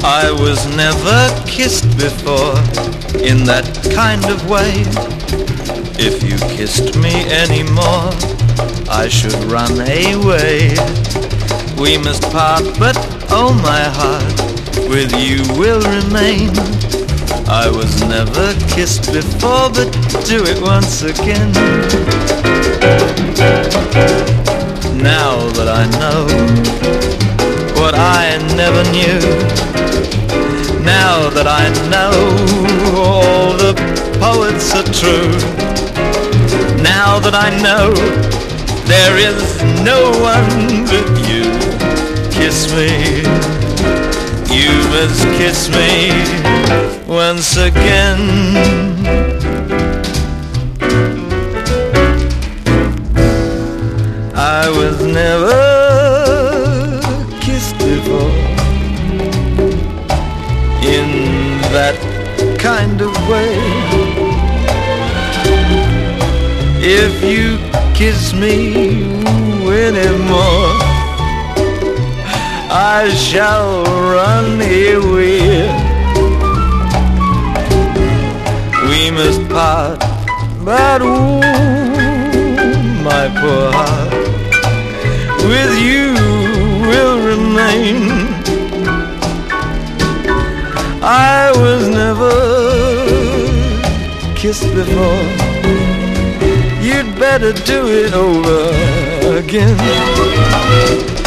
I was never kissed before in that kind of way. If you kissed me anymore, I should run away. We must part, but oh my heart, with you will remain. I was never kissed before, but do it once again. Now that I know what I never knew, now that I know all the poets are true, now that I know there is no one but you, kiss me, you must kiss me once again. I was never kissed before in that kind of way. If you kiss me anymore, I shall run away. We must part, but ooh, my poor heart, with you will remain. I was never kissed before. You'd better do it over again.